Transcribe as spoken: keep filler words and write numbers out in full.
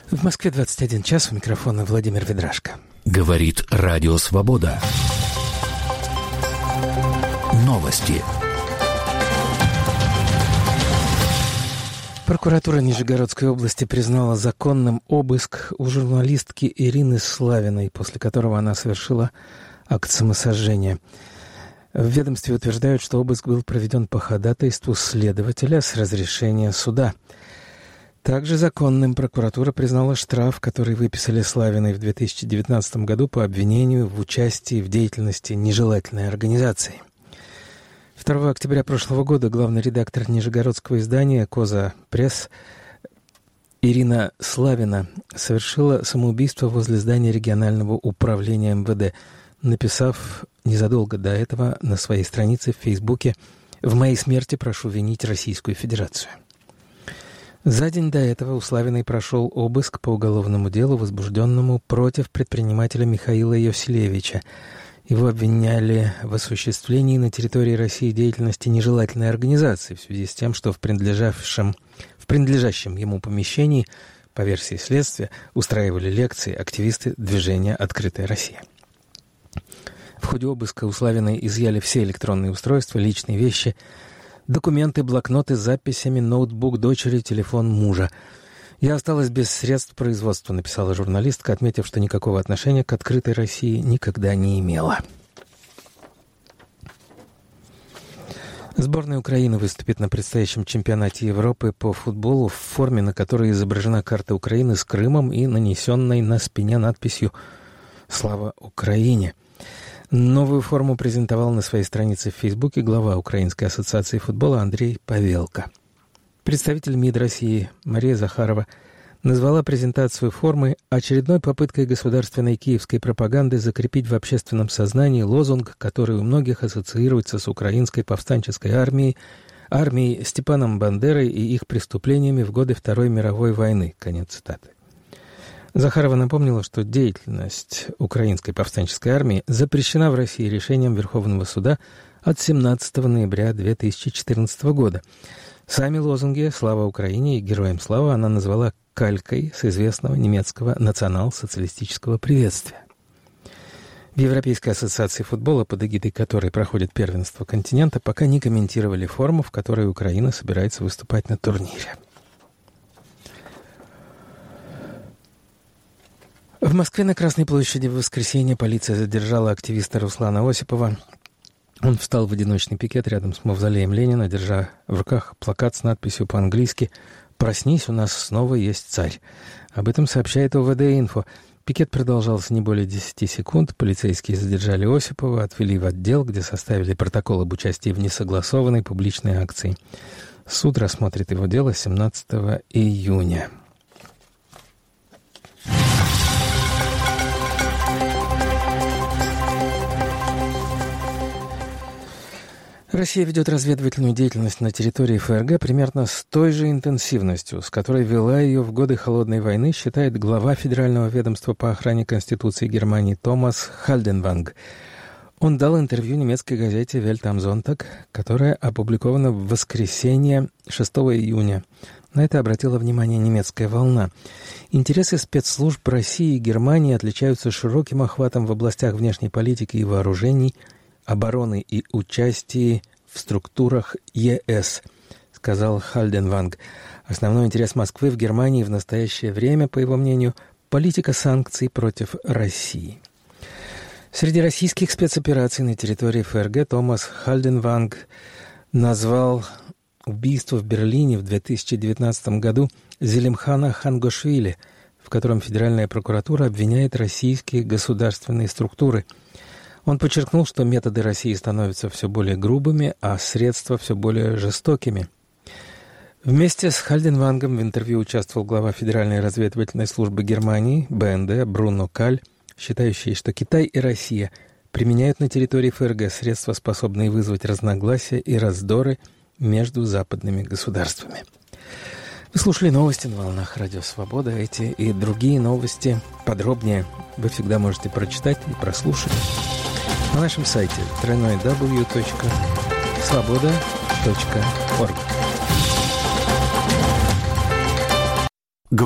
В Москве двадцать один час, у микрофона Владимир Ведрашко. Говорит Радио Свобода. Новости. Прокуратура Нижегородской области признала законным обыск у журналистки Ирины Славиной, после которого она совершила акт самосожжения. В ведомстве утверждают, что обыск был проведен по ходатайству следователя с разрешения суда. Также законным прокуратура признала штраф, который выписали Славиной в две тысячи девятнадцатом году по обвинению в участии в деятельности нежелательной организации. второго октября прошлого года главный редактор нижегородского издания «Коза Пресс» Ирина Славина совершила самоубийство возле здания регионального управления эм вэ дэ, написав незадолго до этого на своей странице в Фейсбуке: «В моей смерти прошу винить Российскую Федерацию». За день до этого у Славиной прошел обыск по уголовному делу, возбужденному против предпринимателя Михаила Йовселевича. Его обвиняли в осуществлении на территории России деятельности нежелательной организации в связи с тем, что в принадлежавшем, в принадлежащем ему помещении, по версии следствия, устраивали лекции активисты движения «Открытая Россия». В ходе обыска у Славиной изъяли все электронные устройства, личные вещи, документы, блокноты с записями, ноутбук дочери, телефон мужа. «Я осталась без средств производства», — написала журналистка, отметив, что никакого отношения к «Открытой России» никогда не имела. Сборная Украины выступит на предстоящем чемпионате Европы по футболу в форме, на которой изображена карта Украины с Крымом и нанесенной на спине надписью «Слава Украине». Новую форму презентовал на своей странице в Фейсбуке глава Украинской ассоциации футбола Андрей Павелко. Представитель МИД России Мария Захарова назвала презентацию формы очередной попыткой государственной киевской пропаганды закрепить в общественном сознании лозунг, который у многих ассоциируется с украинской повстанческой армией, армией Степаном Бандерой и их преступлениями в годы Второй мировой войны. Конец цитаты. Захарова напомнила, что деятельность украинской повстанческой армии запрещена в России решением Верховного суда от семнадцатого ноября две тысячи четырнадцатого года. Сами лозунги «Слава Украине» и «Героям слава» она назвала калькой с известного немецкого национал-социалистического приветствия. В Европейской ассоциации футбола, под эгидой которой проходит первенство континента, пока не комментировали форму, в которой Украина собирается выступать на турнире. В Москве на Красной площади в воскресенье полиция задержала активиста Руслана Осипова. Он встал в одиночный пикет рядом с мавзолеем Ленина, держа в руках плакат с надписью по-английски «Проснись, у нас снова есть царь». Об этом сообщает о вэ дэ-инфо. Пикет продолжался не более десяти секунд. Полицейские задержали Осипова, отвели в отдел, где составили протокол об участии в несогласованной публичной акции. Суд рассмотрит его дело семнадцатого июня. Россия ведет разведывательную деятельность на территории эф эр гэ примерно с той же интенсивностью, с которой вела ее в годы Холодной войны, считает глава Федерального ведомства по охране Конституции Германии Томас Хальденванг. Он дал интервью немецкой газете «Welt am Sonntag», которая опубликована в воскресенье шестого июня. На это обратила внимание немецкая волна. Интересы спецслужб России и Германии отличаются широким охватом в областях внешней политики и вооружений, обороны и участии в структурах е эс, сказал Хальденванг. Основной интерес Москвы в Германии в настоящее время, по его мнению, политика санкций против России. Среди российских спецопераций на территории эф эр гэ Томас Хальденванг назвал убийство в Берлине в две тысячи девятнадцатом году Зелимхана Хангошвили, в котором Федеральная прокуратура обвиняет российские государственные структуры. Он подчеркнул, что методы России становятся все более грубыми, а средства все более жестокими. Вместе с Хальденвангом в интервью участвовал глава Федеральной разведывательной службы Германии, бэ эн дэ, Бруно Каль, считающий, что Китай и Россия применяют на территории эф эр гэ средства, способные вызвать разногласия и раздоры между западными государствами. Вы слушали новости на волнах Радио Свобода. Эти и другие новости подробнее вы всегда можете прочитать и прослушать на нашем сайте дабл ю дабл ю дабл ю точка свобода точка орг.